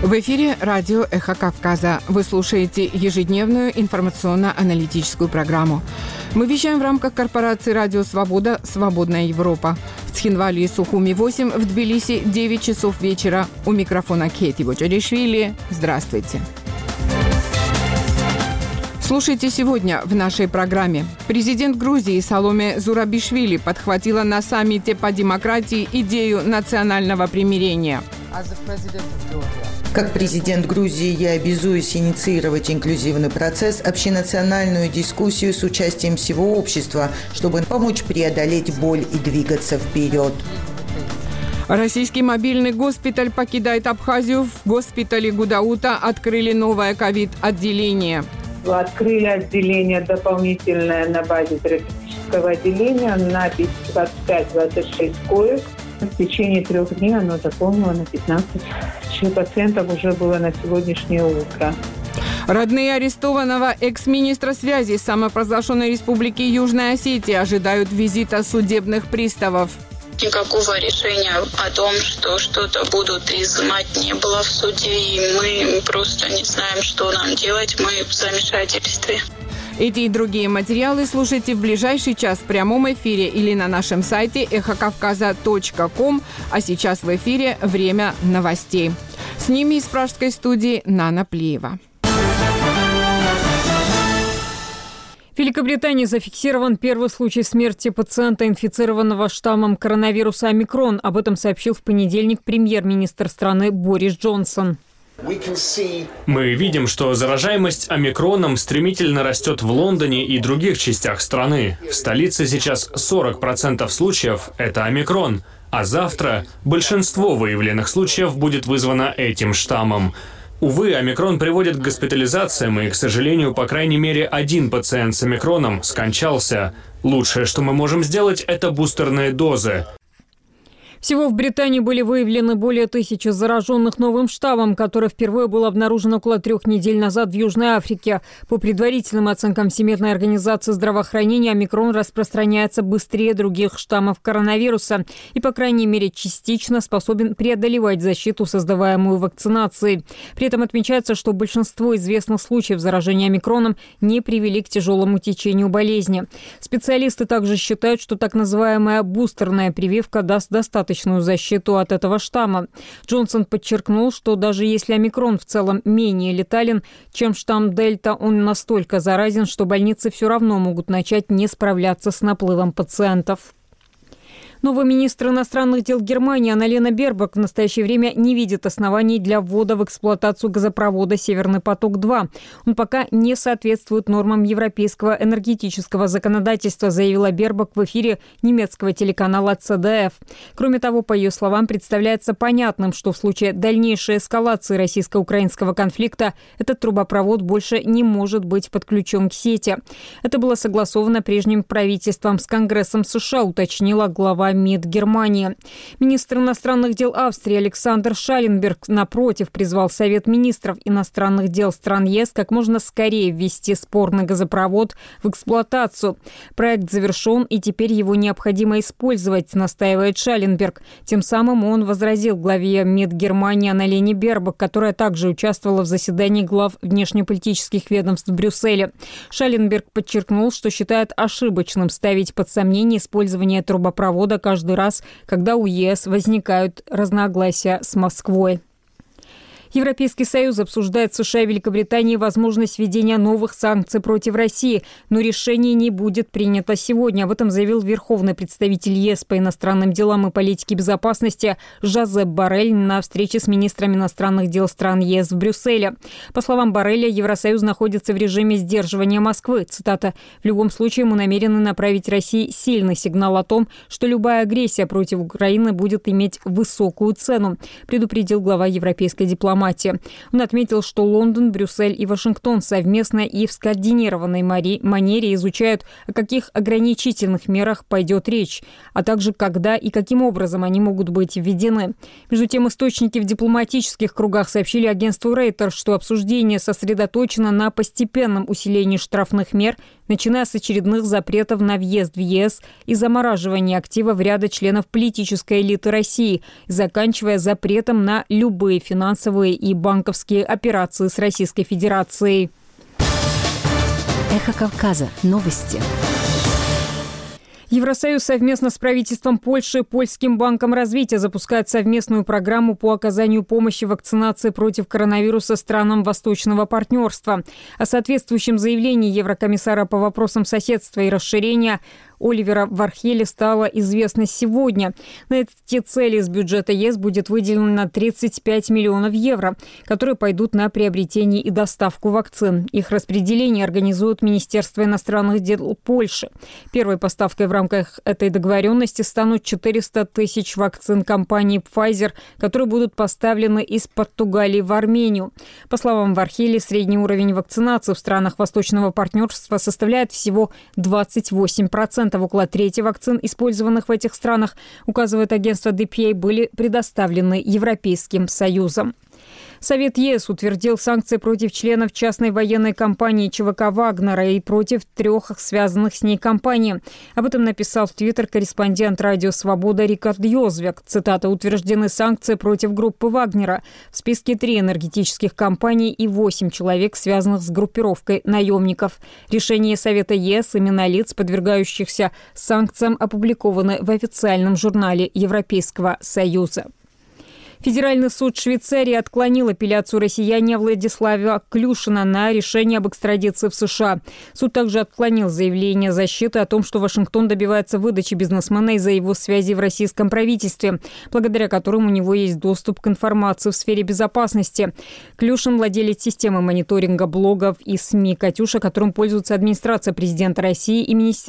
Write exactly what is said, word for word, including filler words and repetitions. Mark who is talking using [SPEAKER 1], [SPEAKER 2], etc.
[SPEAKER 1] В эфире радио «Эхо Кавказа». Вы слушаете ежедневную информационно-аналитическую программу. Мы вещаем в рамках корпорации «Радио Свобода. Свободная Европа». В Цхинвале и Сухуми восемь, в Тбилиси девять часов вечера. У микрофона Кейти Боджаришвили. Здравствуйте. Слушайте сегодня в нашей программе. Президент Грузии Саломе Зурабишвили подхватила на саммите по демократии идею национального примирения.
[SPEAKER 2] Как президент Грузии я обязуюсь инициировать инклюзивный процесс, общенациональную дискуссию с участием всего общества, чтобы помочь преодолеть боль и двигаться вперед.
[SPEAKER 1] Российский мобильный госпиталь покидает Абхазию. В госпитале Гудаута открыли новое ковид-отделение.
[SPEAKER 3] Открыли отделение дополнительное на базе терапевтического отделения на двадцать пять - двадцать шесть коек. В течение трех дней оно заполнило на пятнадцать пациентов уже было на сегодняшнее утро.
[SPEAKER 1] Родные арестованного экс-министра связи самопровозглашенной республики Южная Осетия ожидают визита судебных приставов.
[SPEAKER 4] Никакого решения о том, что что-то будут изымать, не было в суде, и мы просто не знаем, что нам делать, мы в замешательстве.
[SPEAKER 1] Эти и другие материалы слушайте в ближайший час в прямом эфире или на нашем сайте эхо кавказа точка ком. А сейчас в эфире время новостей. С ними из пражской студии Нана Плиева.
[SPEAKER 5] В Великобритании зафиксирован первый случай смерти пациента, инфицированного штаммом коронавируса омикрон. Об этом сообщил в понедельник премьер-министр страны Борис Джонсон.
[SPEAKER 6] Мы видим, что заражаемость омикроном стремительно растет в Лондоне и других частях страны. В столице сейчас сорок процентов случаев – это омикрон, а завтра большинство выявленных случаев будет вызвано этим штаммом. Увы, омикрон приводит к госпитализациям, и, к сожалению, по крайней мере, один пациент с омикроном скончался. Лучшее, что мы можем сделать, это бустерные дозы.
[SPEAKER 5] Всего в Британии были выявлены более тысячи зараженных новым штаммом, который впервые был обнаружен около трех недель назад в Южной Африке. По предварительным оценкам Всемирной организации здравоохранения, омикрон распространяется быстрее других штаммов коронавируса и, по крайней мере, частично способен преодолевать защиту, создаваемую вакцинацией. При этом отмечается, что большинство известных случаев заражения омикроном не привели к тяжелому течению болезни. Специалисты также считают, что так называемая бустерная прививка даст достаточно защиту от этого штамма. Джонсон подчеркнул, что даже если омикрон в целом менее летален, чем штамм дельта, он настолько заразен, что больницы все равно могут начать не справляться с наплывом пациентов. Новый министр иностранных дел Германии Анналена Бербок в настоящее время не видит оснований для ввода в эксплуатацию газопровода «Северный поток-два». Он пока не соответствует нормам европейского энергетического законодательства, заявила Бербок в эфире немецкого телеканала цэ дэ эф. Кроме того, по ее словам, представляется понятным, что в случае дальнейшей эскалации российско-украинского конфликта этот трубопровод больше не может быть подключен к сети. Это было согласовано прежним правительством с Конгрессом США, уточнила глава МИД Германии. Министр иностранных дел Австрии Александр Шалленберг, напротив, призвал Совет министров иностранных дел стран ЕС как можно скорее ввести спорный газопровод в эксплуатацию. Проект завершен, и теперь его необходимо использовать, настаивает Шалленберг. Тем самым он возразил главе МИД Германии Анналене Бербок, которая также участвовала в заседании глав внешнеполитических ведомств в Брюсселе. Шалленберг подчеркнул, что считает ошибочным ставить под сомнение использование трубопровода каждый раз, когда у ЕС возникают разногласия с Москвой. Европейский Союз обсуждает с США и Великобританией возможность введения новых санкций против России, но решение не будет принято сегодня. Об этом заявил верховный представитель ЕС по иностранным делам и политике безопасности Жозеп Боррель на встрече с министрами иностранных дел стран ЕС в Брюсселе. По словам Борреля, Евросоюз находится в режиме сдерживания Москвы. Цитата: «В любом случае мы намерены направить России сильный сигнал о том, что любая агрессия против Украины будет иметь высокую цену», предупредил глава европейской дипломатии. Он отметил, что Лондон, Брюссель и Вашингтон совместно и в скоординированной манере изучают, о каких ограничительных мерах пойдет речь, а также когда и каким образом они могут быть введены. Между тем, источники в дипломатических кругах сообщили агентству Reuters, что обсуждение сосредоточено на постепенном усилении штрафных мер, начиная с очередных запретов на въезд в ЕС и замораживания активов ряда членов политической элиты России, заканчивая запретом на любые финансовые финансовые и банковские операции с Российской Федерацией.
[SPEAKER 7] Эхо Кавказа. Новости.
[SPEAKER 5] Евросоюз совместно с правительством Польши и Польским банком развития запускает совместную программу по оказанию помощи в вакцинации против коронавируса странам Восточного партнерства. О соответствующем заявлении еврокомиссара по вопросам соседства и расширения Оливера Вархели стало известно сегодня. На эти цели из бюджета ЕС будет выделено тридцать пять миллионов евро, которые пойдут на приобретение и доставку вакцин. Их распределение организует Министерство иностранных дел Польши. Первой поставкой в рамках этой договоренности станут четыреста тысяч вакцин компании Pfizer, которые будут поставлены из Португалии в Армению. По словам Вархели, средний уровень вакцинации в странах Восточного партнерства составляет всего двадцать восемь процентов. Около трети вакцин, использованных в этих странах, указывает агентство ди пи эй, были предоставлены Европейским Союзом. Совет ЕС утвердил санкции против членов частной военной компании ЧВК «Вагнера» и против трех связанных с ней компаний. Об этом написал в Твиттер корреспондент «Радио Свобода» Рикард Йозвек. Цитата: «Утверждены санкции против группы «Вагнера». В списке три энергетических компаний и восемь человек, связанных с группировкой наемников. Решение Совета ЕС, имена лиц, подвергающихся санкциям, опубликованы в официальном журнале Европейского Союза». Федеральный суд Швейцарии отклонил апелляцию россиянина Владислава Клюшина на решение об экстрадиции в США. Суд также отклонил заявление защиты о том, что Вашингтон добивается выдачи бизнесмена из-за его связи в российском правительстве, благодаря которым у него есть доступ к информации в сфере безопасности. Клюшин – владелец системы мониторинга блогов и СМИ «Катюша», которым пользуется администрация президента России и Министерство